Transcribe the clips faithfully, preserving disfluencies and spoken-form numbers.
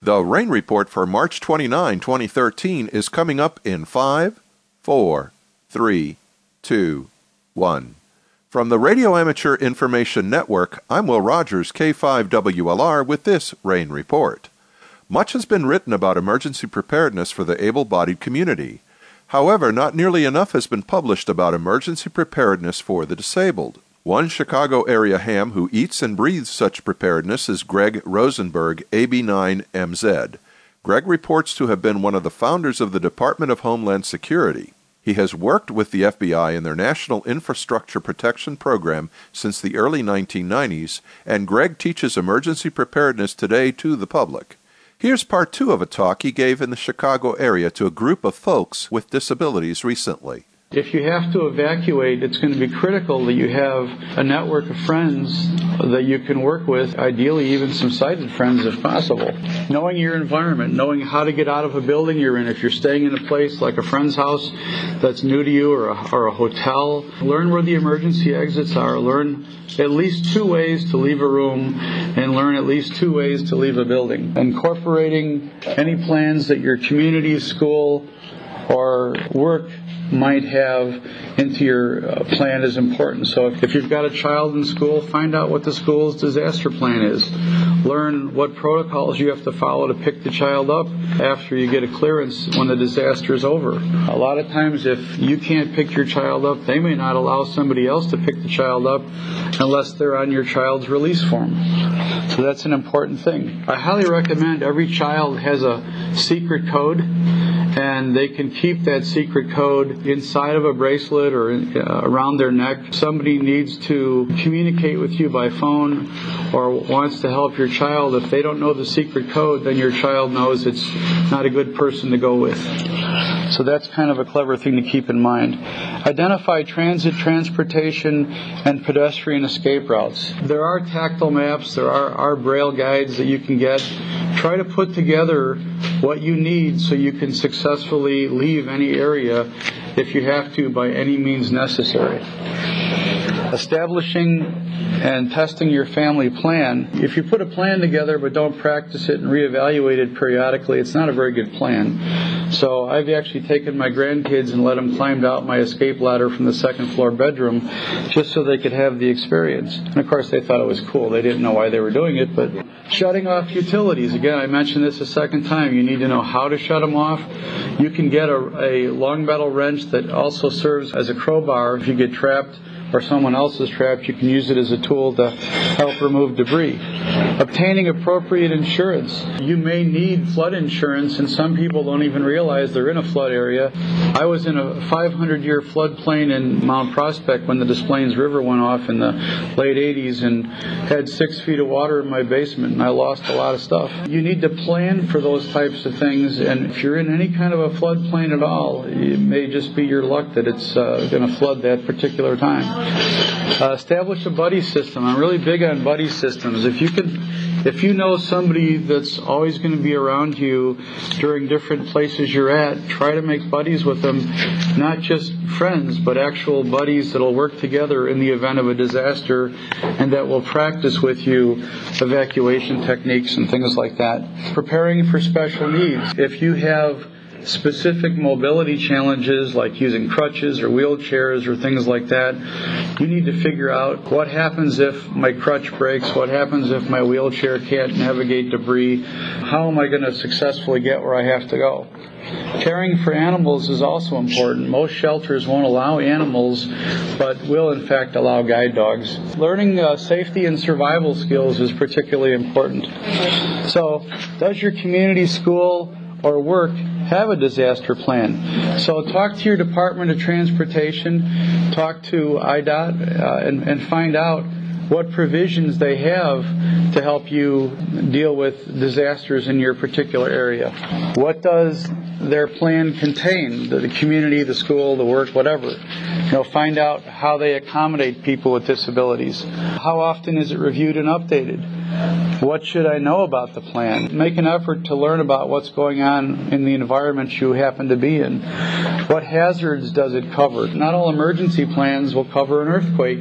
The rain report for March twenty-ninth, twenty thirteen is coming up in five, four, three, two, one. From the Radio Amateur Information Network, I'm Will Rogers, K five W L R, with this rain report. Much has been written about emergency preparedness for the able-bodied community. However, not nearly enough has been published about emergency preparedness for the disabled. One Chicago area ham who eats and breathes such preparedness is Greg Rosenberg, A B nine M Z. Greg reports to have been one of the founders of the Department of Homeland Security. He has worked with the F B I in their National Infrastructure Protection Program since the early nineteen nineties, and Greg teaches emergency preparedness today to the public. Here's part two of a talk he gave in the Chicago area to a group of folks with disabilities recently. If you have to evacuate, it's going to be critical that you have a network of friends that you can work with, ideally even some sighted friends if possible. Knowing your environment, knowing how to get out of a building you're in. If you're staying in a place like a friend's house that's new to you, or a, or a hotel, learn where the emergency exits are. Learn at least two ways to leave a room, and learn at least two ways to leave a building. Incorporating any plans that your community, school, or work might have into your uh, plan is important. So if you've got a child in school, find out what the school's disaster plan is. Learn what protocols you have to follow to pick the child up after you get a clearance when the disaster is over. A lot of times if you can't pick your child up, they may not allow somebody else to pick the child up unless they're on your child's release form. So that's an important thing. I highly recommend every child has a secret code, and they can keep that secret code inside of a bracelet or uh, around their neck. Somebody needs to communicate with you by phone or wants to help your child. If they don't know the secret code, then your child knows it's not a good person to go with. So that's kind of a clever thing to keep in mind. Identify transit, transportation, and pedestrian escape routes. There are tactile maps, there are, are braille guides that you can get. Try to put together what you need so you can successfully leave any area if you have to by any means necessary. Establishing and testing your family plan. If you put a plan together but don't practice it and reevaluate it periodically, it's not a very good plan. So I've actually taken my grandkids and let them climb out my escape ladder from the second floor bedroom just so they could have the experience. And of course they thought it was cool. They didn't know why they were doing it, but shutting off utilities. Again, I mentioned this a second time. You need to know how to shut them off. You can get a, a long metal wrench that also serves as a crowbar. If you get trapped or someone else is trapped, you can use it as a tool to help remove debris. Obtaining appropriate insurance. You may need flood insurance, and some people don't even realize they're in a flood area. I was in a five hundred year floodplain in Mount Prospect when the Des Plaines River went off in the late eighties, and had six feet of water in my basement, and I lost a lot of stuff. You need to plan for those types of things, and if you're in any kind of a floodplain at all, it may just be your luck that it's uh, going to flood that particular time. Uh, establish a buddy system. I'm really big on buddy systems. If you can, if you know somebody that's always going to be around you during different places you're at, try to make buddies with them, not just friends, but actual buddies that'll work together in the event of a disaster and that will practice with you evacuation techniques and things like that. Preparing for special needs. If you have specific mobility challenges like using crutches or wheelchairs or things like that, you need to figure out what happens if my crutch breaks, what happens if my wheelchair can't navigate debris, how am I going to successfully get where I have to go. Caring for animals is also important. Most shelters won't allow animals, but will in fact allow guide dogs. Learning uh, safety and survival skills is particularly important. So, does your community, school, or work have a disaster plan? So talk to your Department of Transportation, talk to I D O T, uh, and, and find out what provisions they have to help you deal with disasters in your particular area. What does their plan contain? The, the community, the school, the work, whatever. You know, find out how they accommodate people with disabilities. How often is it reviewed and updated? What should I know about the plan? Make an effort to learn about what's going on in the environment you happen to be in. What hazards does it cover? Not all emergency plans will cover an earthquake,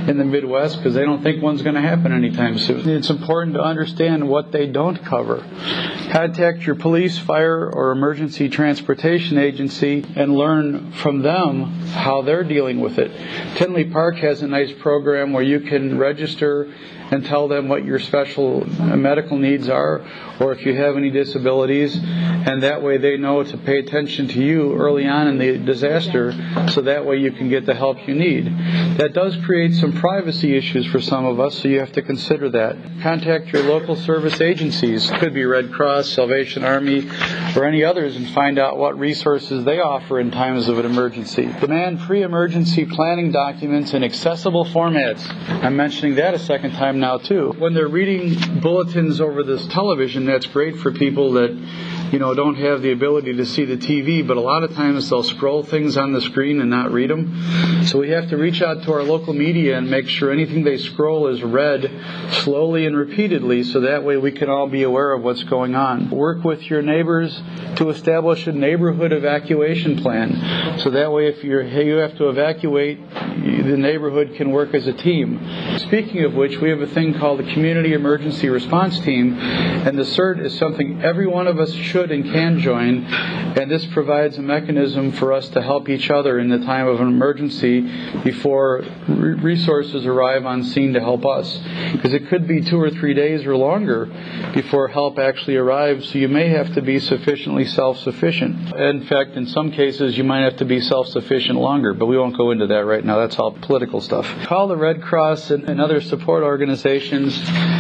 in the Midwest because they don't think one's going to happen anytime soon. It's important to understand what they don't cover. Contact your police, fire, or emergency transportation agency and learn from them how they're dealing with it. Tinley Park has a nice program where you can register and tell them what your special medical needs are, or if you have any disabilities, and that way they know to pay attention to you early on in the disaster, so that way you can get the help you need. That does create some privacy issues for some of us, so you have to consider that. Contact your local service agencies. It could be Red Cross, Salvation Army, or any others, and find out what resources they offer in times of an emergency. Demand pre-emergency planning documents in accessible formats. I'm mentioning that a second time now too. When they're reading bulletins over this television, that's great for people that, you know, don't have the ability to see the T V, but a lot of times they'll scroll things on the screen and not read them. So we have to reach out to our local media and make sure anything they scroll is read slowly and repeatedly, so that way we can all be aware of what's going on. Work with your neighbors to establish a neighborhood evacuation plan, so that way if you're, hey, you have to evacuate, the neighborhood can work as a team. Speaking of which, we have a thing called the Community Emergency Response Team, and the CERT is something every one of us should and can join, and this provides a mechanism for us to help each other in the time of an emergency before re- resources arrive on scene to help us, because it could be two or three days or longer before help actually arrives, so you may have to be sufficiently self-sufficient. In fact, in some cases you might have to be self-sufficient longer, but we won't go into that right now. That's all political stuff. Call the Red Cross and, and other support organizations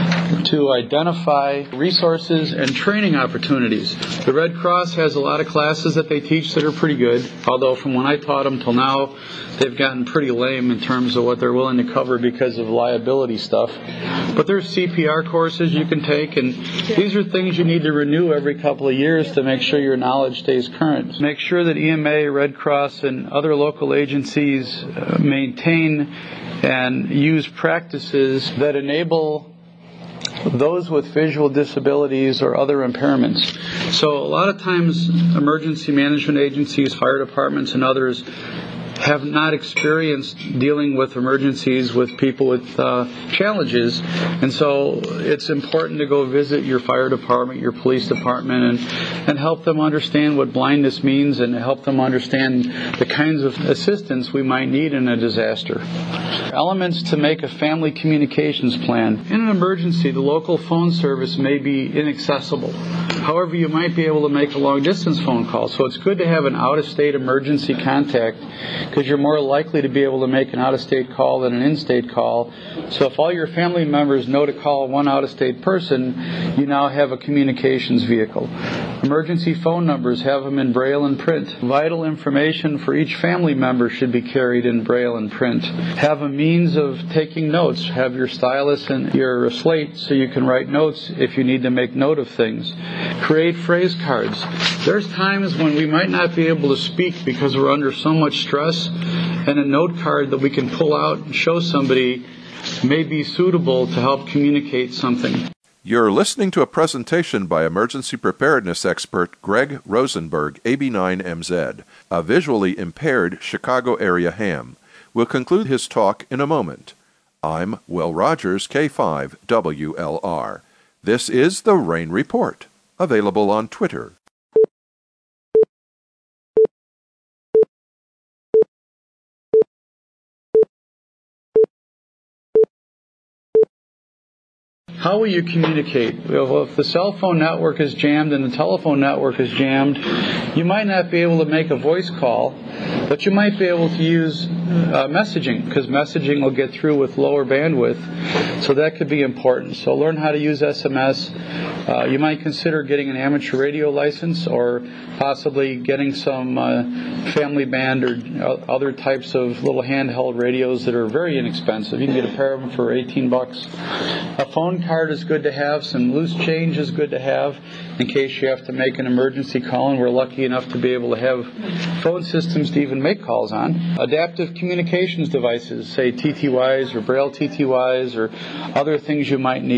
to identify resources and training opportunities. The Red Cross has a lot of classes that they teach that are pretty good, although from when I taught them till now, they've gotten pretty lame in terms of what they're willing to cover because of liability stuff. But there's C P R courses you can take, and these are things you need to renew every couple of years to make sure your knowledge stays current. Make sure that E M A, Red Cross, and other local agencies uh, maintain and use practices that enable those with visual disabilities or other impairments. So a lot of times emergency management agencies, fire departments, and others have not experienced dealing with emergencies with people with uh, challenges, and so it's important to go visit your fire department, your police department, and, and help them understand what blindness means and help them understand the kinds of assistance we might need in a disaster. Elements to make a family communications plan. In an emergency, the local phone service may be inaccessible. However, you might be able to make a long-distance phone call, so it's good to have an out-of-state emergency contact, because you're more likely to be able to make an out-of-state call than an in-state call. So if all your family members know to call one out-of-state person, you now have a communications vehicle. Emergency phone numbers, have them in Braille and print. Vital information for each family member should be carried in Braille and print. Have a means of taking notes. Have your stylus and your slate so you can write notes if you need to make note of things. Create phrase cards. There's times when we might not be able to speak because we're under so much stress, and a note card that we can pull out and show somebody may be suitable to help communicate something. You're listening to a presentation by emergency preparedness expert Greg Rosenberg, A B nine M Z, a visually impaired Chicago area ham. We'll conclude his talk in a moment. I'm Will Rogers, K five W L R. This is the Rain Report, available on Twitter. How will you communicate? Well, if the cell phone network is jammed and the telephone network is jammed, you might not be able to make a voice call, but you might be able to use uh, messaging, because messaging will get through with lower bandwidth, so that could be important. So learn how to use S M S. Uh, you might consider getting an amateur radio license, or possibly getting some uh, family band or other types of little handheld radios that are very inexpensive. You can get a pair of them for eighteen bucks. A phone card is good to have. Some loose change is good to have in case you have to make an emergency call, and we're lucky enough to be able to have phone systems to even make calls on. Adaptive communications devices, say T T Ys or Braille T T Ys or other things you might need.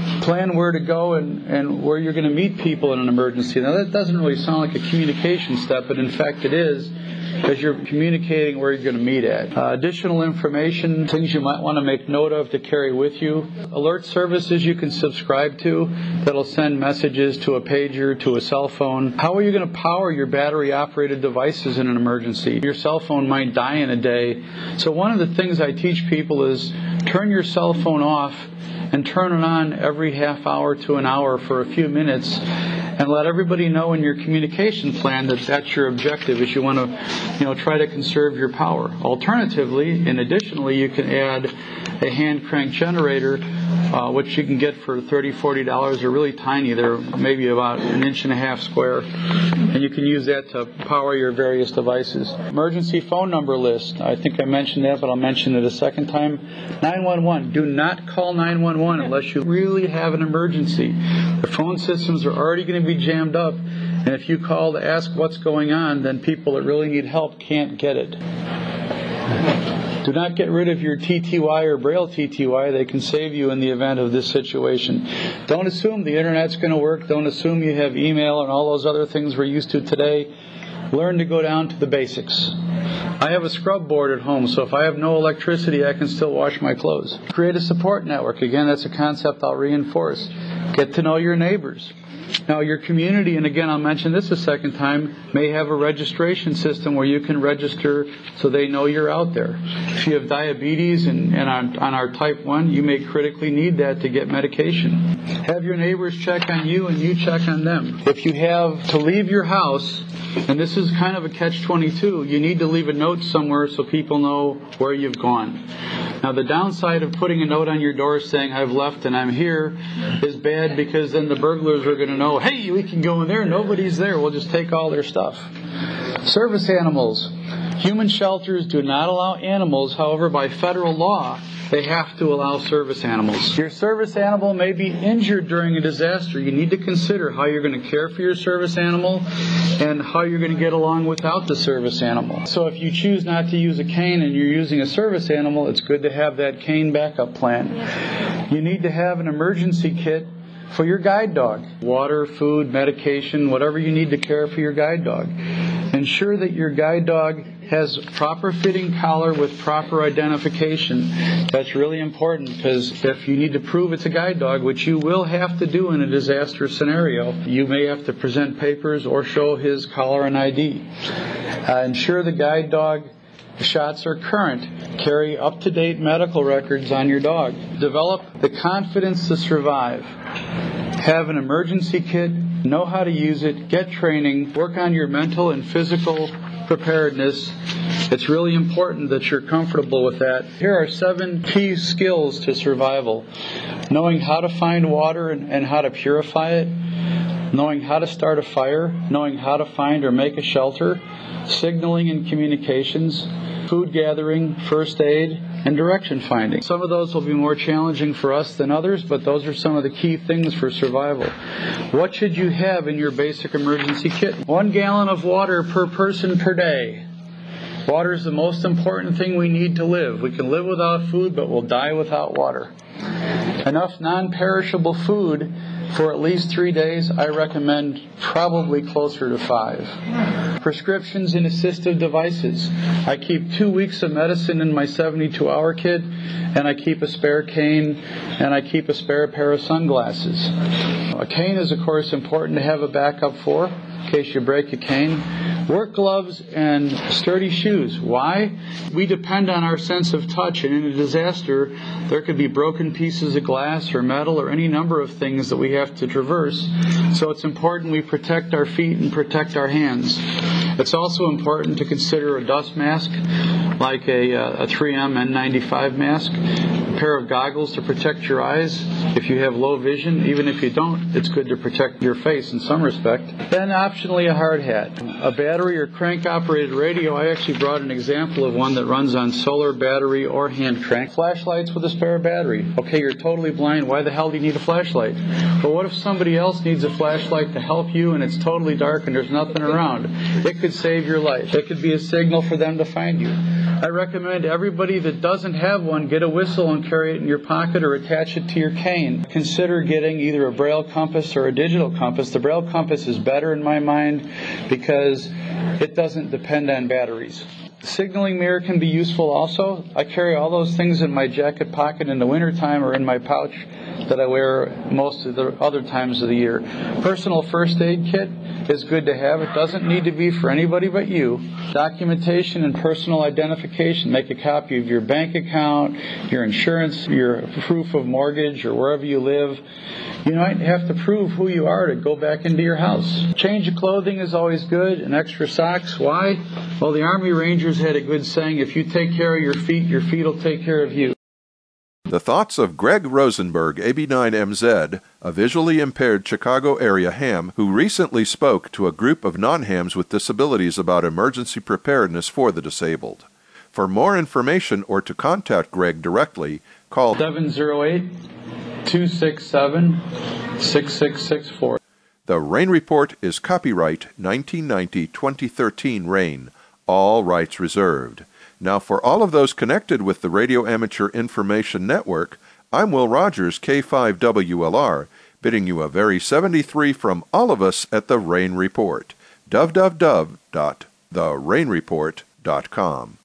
Plan where to go and, and where you're going to meet people in an emergency. Now, that doesn't really sound like a communication step, but in fact it is, because you're communicating where you're going to meet at. Uh, additional information, things you might want to make note of to carry with you. Alert services you can subscribe to that'll send messages to a pager, to a cell phone. How are you going to power your battery-operated devices in an emergency? Your cell phone might die in a day. So one of the things I teach people is turn your cell phone off and turn it on every half hour to an hour for a few minutes, and let everybody know in your communication plan that that's your objective, is you want to, you know, try to conserve your power. Alternatively, and additionally, you can add a hand crank generator, uh, which you can get for thirty dollars, forty dollars. They're really tiny. They're maybe about an inch and a half square. And you can use that to power your various devices. Emergency phone number list. I think I mentioned that, but I'll mention it a second time. nine one one. Do not call nine one one unless you really have an emergency. The phone systems are already going to be jammed up, and if you call to ask what's going on, then people that really need help can't get it. Do not get rid of your T T Y or Braille T T Y. They can save you in the event of this situation. Don't assume the internet's going to work. Don't assume you have email and all those other things we're used to today. Learn to go down to the basics. I have a scrub board at home, so if I have no electricity, I can still wash my clothes. Create a support network. Again, that's a concept I'll reinforce. Get to know your neighbors. Now, your community, and again, I'll mention this a second time, may have a registration system where you can register so they know you're out there. If you have diabetes and, and on, on our type one, you may critically need that to get medication. Have your neighbors check on you and you check on them. If you have to leave your house, and this is kind of a catch twenty-two, you need to leave a note somewhere so people know where you've gone. Now, the downside of putting a note on your door saying, I've left and I'm here, is bad, because then the burglars are going to know, hey, we can go in there, nobody's there, we'll just take all their stuff. Service animals. Human shelters do not allow animals, however, by federal law, they have to allow service animals. Your service animal may be injured during a disaster. You need to consider how you're going to care for your service animal and how you're going to get along without the service animal. So if you choose not to use a cane and you're using a service animal, it's good to have that cane backup plan. You need to have an emergency kit for your guide dog. Water, food, medication, whatever you need to care for your guide dog. Ensure that your guide dog has proper fitting collar with proper identification. That's really important, because if you need to prove it's a guide dog, which you will have to do in a disaster scenario, you may have to present papers or show his collar and I D. Uh, ensure the guide dog shots are current. Carry up-to-date medical records on your dog. Develop the confidence to survive. Have an emergency kit. Know how to use it. Get training. Work on your mental and physical preparedness. It's really important that you're comfortable with that. Here are seven key skills to survival. Knowing how to find water and, and how to purify it. Knowing how to start a fire. Knowing how to find or make a shelter. Signaling and communications. Food gathering, first aid, and direction finding. Some of those will be more challenging for us than others, but those are some of the key things for survival. What should you have in your basic emergency kit? One gallon of water per person per day. Water is the most important thing we need to live. We can live without food, but we'll die without water. Enough non-perishable food for at least three days. I recommend probably closer to five. Prescriptions and assistive devices. I keep two weeks of medicine in my seventy-two hour kit, and I keep a spare cane, and I keep a spare pair of sunglasses. A cane is, of course, important to have a backup for, in case you break a cane. Work gloves and sturdy shoes. Why? We depend on our sense of touch, and in a disaster, there could be broken pieces of glass or metal or any number of things that we have to traverse. So it's important we protect our feet and protect our hands. It's also important to consider a dust mask, like a, a three M N ninety-five mask, a pair of goggles to protect your eyes if you have low vision. Even if you don't, it's good to protect your face in some respect. Then optionally a hard hat. A battery or crank operated radio. I actually brought an example of one that runs on solar, battery, or hand crank. Flashlights with a spare battery. Okay, you're totally blind. Why the hell do you need a flashlight? But what if somebody else needs a flashlight to help you and it's totally dark and there's nothing around? It could save your life. It could be a signal for them to find you. I recommend everybody that doesn't have one get a whistle and carry it in your pocket or attach it to your cane. Consider getting either a Braille compass or a digital compass. The Braille compass is better in my mind because it doesn't depend on batteries. The signaling mirror can be useful also. I carry all those things in my jacket pocket in the wintertime or in my pouch that I wear most of the other times of the year. Personal first aid kit is good to have. It doesn't need to be for anybody but you. Documentation and personal identification. Make a copy of your bank account, your insurance, your proof of mortgage, or wherever you live. You might have to prove who you are to go back into your house. Change of clothing is always good, and extra socks. Why? Well, the Army Rangers had a good saying, if you take care of your feet, your feet will take care of you. The thoughts of Greg Rosenberg, A B nine M Z, a visually impaired Chicago area ham who recently spoke to a group of non-hams with disabilities about emergency preparedness for the disabled. For more information or to contact Greg directly, call seven oh eight, two six seven, six six six four. The Rain Report is copyright nineteen ninety to twenty thirteen Rain. All rights reserved. Now, for all of those connected with the Radio Amateur Information Network, I'm Will Rogers, K five W L R, bidding you a very seventy-three from all of us at The Rain Report. w w w dot the rain report dot com